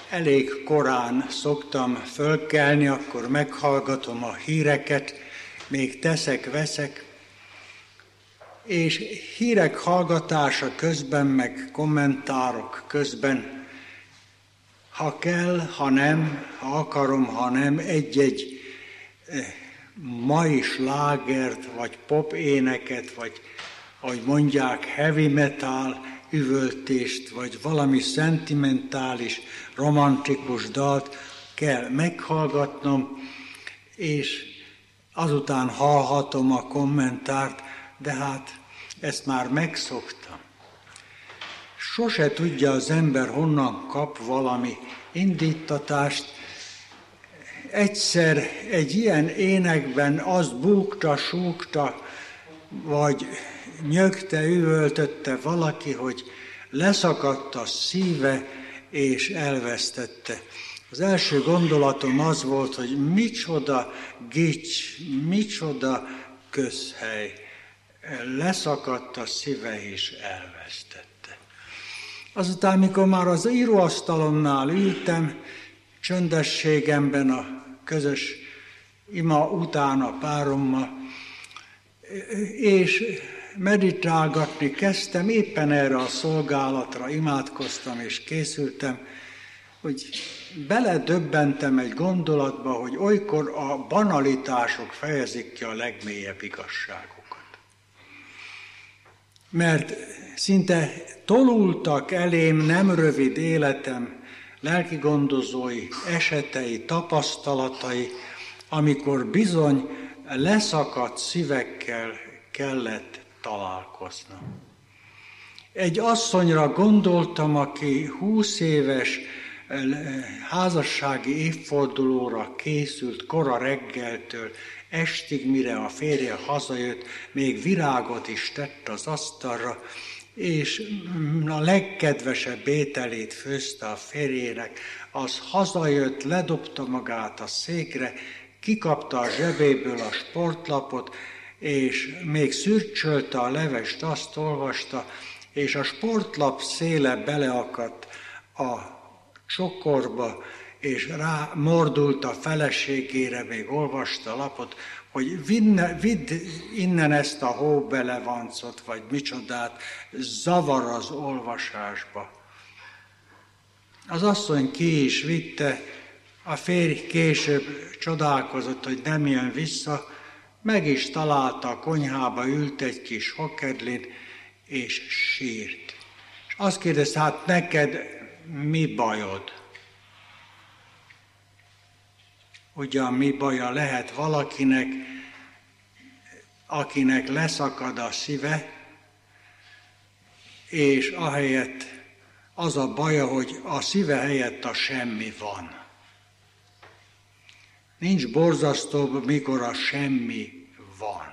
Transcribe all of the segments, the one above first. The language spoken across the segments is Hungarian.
elég korán szoktam fölkelni, akkor meghallgatom a híreket, még teszek-veszek, és hírek hallgatása közben, meg kommentárok közben, ha kell, ha nem, ha akarom, ha nem, egy-egy mai slágert, vagy pop éneket, vagy ahogy mondják, heavy metal üvöltést, vagy valami szentimentális, romantikus dalt kell meghallgatnom, és azután hallhatom a kommentárt, de hát ezt már megszoktam. Sose tudja az ember, honnan kap valami indítatást. Egyszer egy ilyen énekben azt búgta, súgta, vagy nyögte, üvöltötte valaki, hogy leszakadt a szíve, és elvesztette. Az első gondolatom az volt, hogy micsoda gics, micsoda közhely. Leszakadt a szíve, és elvesztette. Azután, mikor már az íróasztalomnál ültem, csöndességemben a közös ima után a párommal, és meditálgatni kezdtem, éppen erre a szolgálatra imádkoztam és készültem, hogy beledöbbentem egy gondolatba, hogy olykor a banalitások fejezik ki a legmélyebb igazságokat. Mert szinte tolultak elém nem rövid életem lelkigondozói esetei, tapasztalatai, amikor bizony leszakadt szívekkel kellett találkoznom. Egy asszonyra gondoltam, aki 20 éves házassági évfordulóra készült kora reggeltől estig, mire a férje hazajött, még virágot is tett az asztalra, és a legkedvesebb ételét főzte a férjének. Az hazajött, ledobta magát a székre, kikapta a zsebéből a sportlapot, és még szürcsölte a levest, azt olvasta, és a sportlap széle beleakadt a csokorba, és rá mordult a feleségére, még olvasta a lapot, hogy vidd innen ezt a hóbelevancot, vagy micsodát, zavar az olvasásba. Az asszony ki is vitte, a férj később csodálkozott, hogy nem jön vissza, meg is találta, a konyhába ült egy kis hokedlin, és sírt. És azt kérdezte, hát neked mi bajod? Ugyan mi baja lehet valakinek, akinek leszakad a szíve, és ahelyett az a baja, hogy a szíve helyett a semmi van. Nincs borzasztóbb, mikor a semmi van.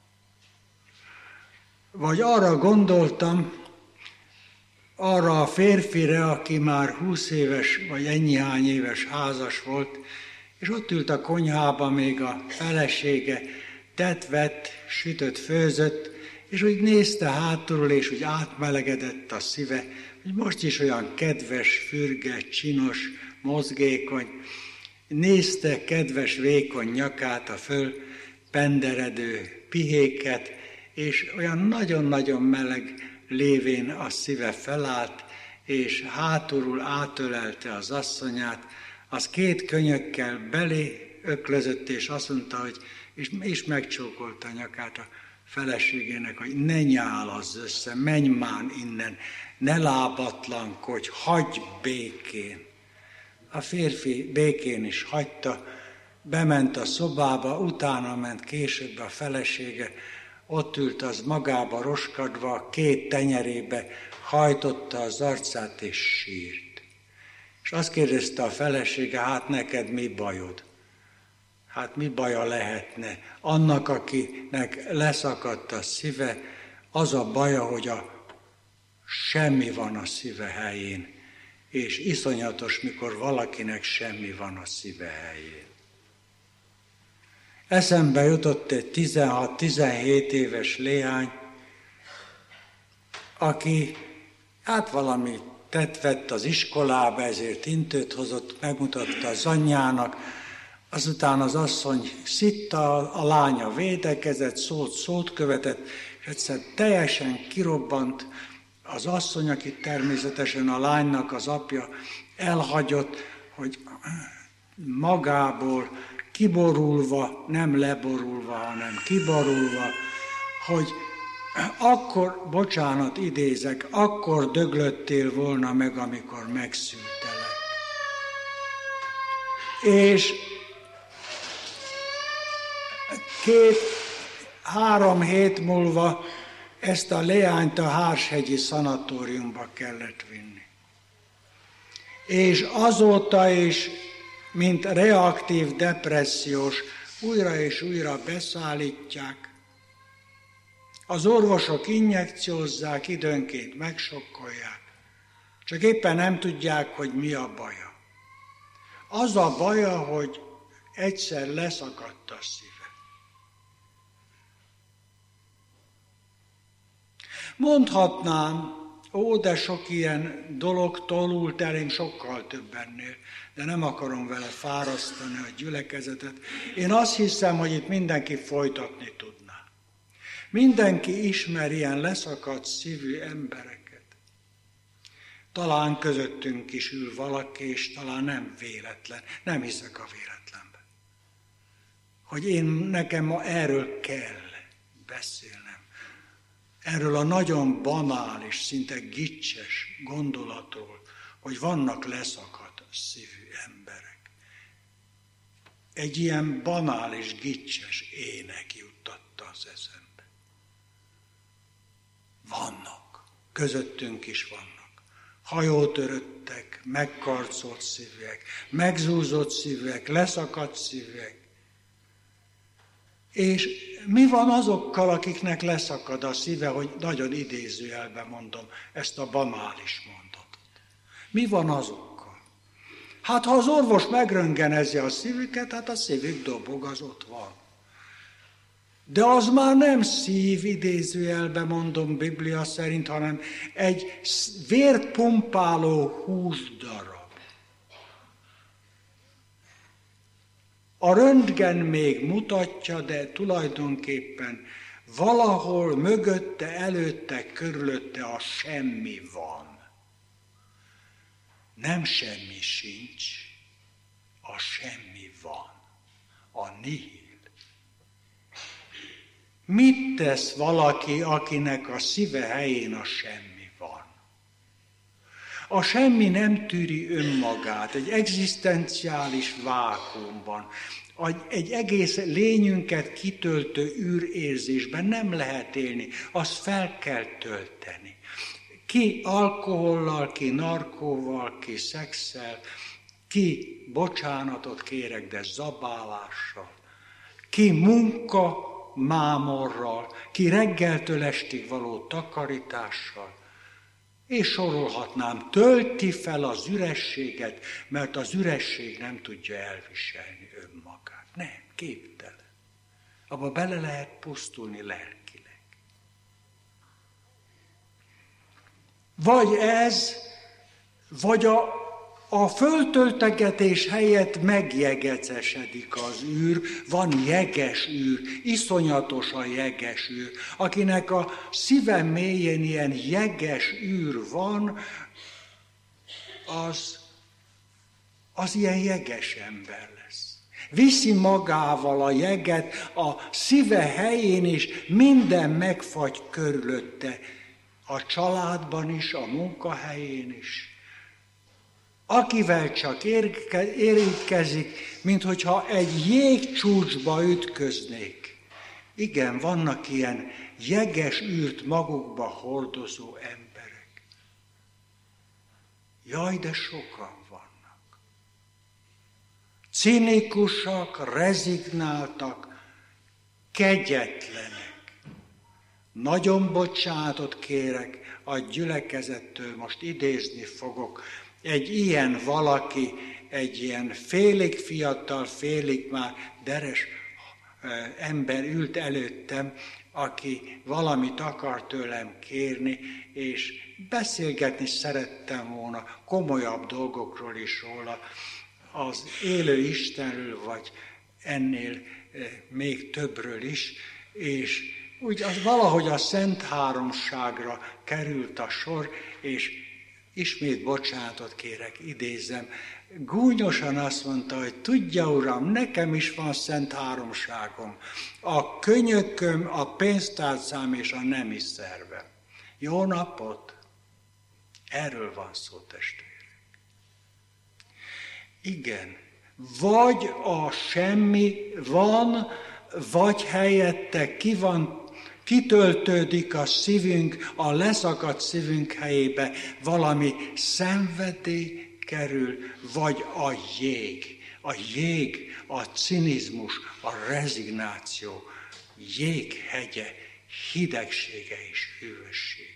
Vagy arra gondoltam, arra a férfire, aki már 20 éves, vagy ennyihány éves házas volt, és ott ült a konyhában még a felesége, tett-vett, sütött, főzött, és úgy nézte hátulról, és úgy átmelegedett a szíve, hogy most is olyan kedves, fürge, csinos, mozgékony, nézte kedves, vékony nyakát, a fölpenderedő pihéket, és olyan nagyon-nagyon meleg lévén a szíve felállt, és hátulról átölelte az asszonyát, az 2 könyökkel belé öklözött, és azt mondta, hogy és megcsókolta a nyakát a feleségének, hogy ne nyálazz össze, menj már innen, ne lábatlankodj, hagyj békén. A férfi békén is hagyta, bement a szobába, utána ment később a felesége, ott ült az magába roskadva, 2 tenyerébe hajtotta az arcát és sírt. És azt kérdezte a felesége, hát neked mi bajod? Hát mi baja lehetne? Annak, akinek leszakadt a szíve, az a baja, hogy semmi van a szíve helyén. És iszonyatos, mikor valakinek semmi van a szíve helyén. Eszembe jutott egy 16-17 éves leány, aki hát valami tett vett az iskolába, ezért intőt hozott, megmutatta az anyjának, azután az asszony szitta, a lánya védekezett, szót követett, és egyszer teljesen kirobbant az asszony, akit természetesen a lánynak az apja elhagyott, hogy magából kiborulva, nem leborulva, hanem kiborulva, hogy akkor, bocsánat, idézek, akkor döglöttél volna meg, amikor megszültelek. És 2-3 hét múlva ezt a leányt a Hárshegyi szanatóriumba kellett vinni. És azóta is, mint reaktív depressziós, újra és újra beszállítják. Az orvosok injekciózzák, időnként megsokkolják. Csak éppen nem tudják, hogy mi a baja. Az a baja, hogy egyszer leszakadt a szíve. Mondhatnám, de sok ilyen dolog tolult elém, sokkal több ennél, de nem akarom vele fárasztani a gyülekezetet. Én azt hiszem, hogy itt mindenki folytatni tudná. Mindenki ismer ilyen leszakadt szívű embereket. Talán közöttünk is ül valaki, és talán nem véletlen. Nem hiszek a véletlenben. Hogy nekem ma erről kell beszélnem. Erről a nagyon banális, szinte gicses gondolatról, hogy vannak leszakadt szívű emberek. Egy ilyen banális, gicses ének juttatta az eszembe. Vannak, közöttünk is vannak. Hajótöröttek, megkarcolt szívűek, megzúzott szívűek, leszakadt szívűek. És mi van azokkal, akiknek leszakad a szíve, hogy nagyon idézőjelben mondom ezt a banális mondatot? Mi van azokkal? Hát ha az orvos megröntgenezi a szívüket, hát a szívük dobog, az ott van. De az már nem szív, idézőjelben mondom Biblia szerint, hanem egy vért pumpáló húsdarab. A röntgen még mutatja, de tulajdonképpen valahol mögötte, előtte, körülötte a semmi van. Nem semmi sincs, a semmi van, a nihil. Mit tesz valaki, akinek a szíve helyén a semmi van? A semmi nem tűri önmagát, egy egzisztenciális vákuumban, egy egész lényünket kitöltő űrérzésben nem lehet élni, azt fel kell tölteni. Ki alkohollal, ki narkóval, ki szexszel, ki, bocsánatot kérek, de zabálással, ki munka mámorral, ki reggeltől estig való takarítással, és sorolhatnám, tölti fel az ürességet, mert az üresség nem tudja elviselni önmagát. Nem, képtelen. Abba bele lehet pusztulni lelkileg. Vagy ez, vagy a föltöltegetés helyett megjegecesedik az űr, van jeges űr, iszonyatos a jeges űr. Akinek a szíve mélyén ilyen jeges űr van, az ilyen jeges ember lesz. Viszi magával a jeget, a szíve helyén is, minden megfagy körülötte, a családban is, a munkahelyén is. Akivel csak érintkezik, minthogyha egy jégcsúcsba ütköznék. Igen, vannak ilyen jeges űrt magukba hordozó emberek. Jaj, de sokan vannak. Cinikusak, rezignáltak, kegyetlenek. Nagyon bocsánatot kérek, a gyülekezettől most idézni fogok. Egy ilyen valaki, egy ilyen félig fiatal, félig már deres ember ült előttem, aki valamit akar tőlem kérni, és beszélgetni szerettem volna komolyabb dolgokról is róla, az élő Istenről, vagy ennél még többről is, és úgy az valahogy a Szent Háromságra került a sor, és ismét bocsánatot kérek, idézem. Gúnyosan azt mondta, hogy tudja, Uram, nekem is van Szent Háromságom, a könyököm, a pénztárcám és a nemi szervem. Jó napot! Erről van szó, testvérek. Igen, vagy a semmi van, vagy helyette kitöltődik a szívünk, a leszakadt szívünk helyébe, valami szenvedély kerül, vagy a jég, a cinizmus, a rezignáció, jéghegye, hidegsége és hűvössége.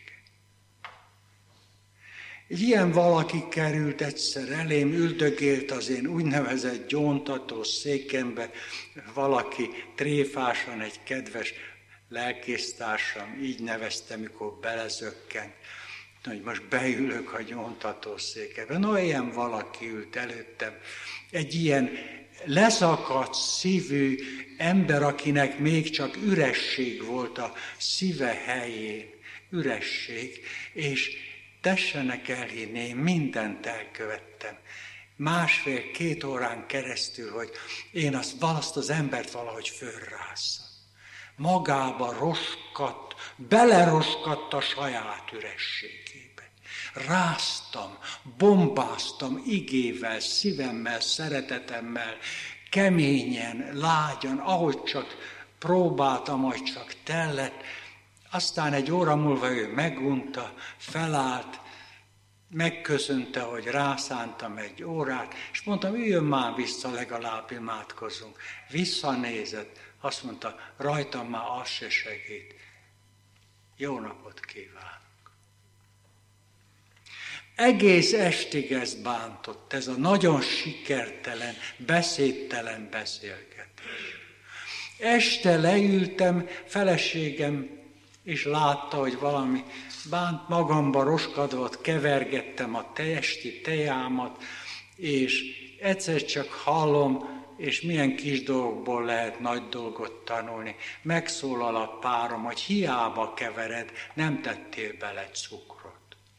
Egy ilyen valaki került egyszer elém, üldögélt az én úgynevezett gyóntató székembe, valaki tréfásan, egy kedves lelkésztársam, így nevezte, mikor belezökkent, hogy most beülök a gyóntató székebe. No, ilyen valaki ült előttem, egy ilyen leszakadt szívű ember, akinek még csak üresség volt a szíve helyén, üresség, és tessenek elhinni, én mindent elkövettem. 1,5-2 órán keresztül, hogy én azt az embert valahogy fölrázzam. Magába roskadt, beleroskadt a saját ürességébe. Ráztam, bombáztam igével, szívemmel, szeretetemmel, keményen, lágyan, ahogy csak próbáltam, ahogy csak tellett. Aztán 1 óra múlva ő megunta, felállt, megköszönte, hogy rászántam 1 órát, és mondtam, üljön már vissza, legalább imádkozunk. Visszanézett, azt mondta, rajtam már az se segít. Jó napot kívánok! Egész estig ezt bántott, ez a nagyon sikertelen, beszédtelen beszélgetés. Este leültem, feleségem és látta, hogy valami bánt, magamba roskadott, kevergettem a esti tejámat, és egyszer csak hallom, és milyen kis dolgokból lehet nagy dolgot tanulni. Megszólal a párom, hogy hiába kevered, nem tettél bele cukrot.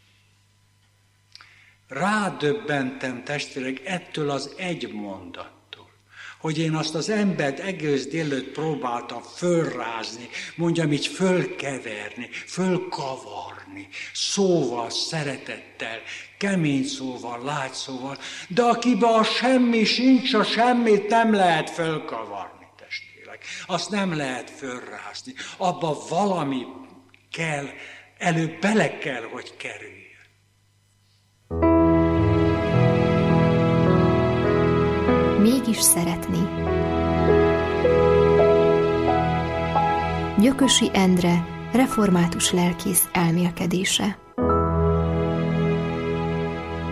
Rádöbbentem, testvérek, ettől az egy mondattól, hogy én azt az embert egész délelőtt próbáltam fölrázni, mondjam így fölkeverni, fölkavarni, szóval, szeretettel, kemény szóval, lágy szóval, de akiben a semmi sincs, a semmit nem lehet fölkavarni, testvérek. Azt nem lehet fölrázni. Abba valami kell, előbb bele kell, hogy kerüljön. Mégis szeretni. Gyökösi Endre, református lelkész elmélkedése.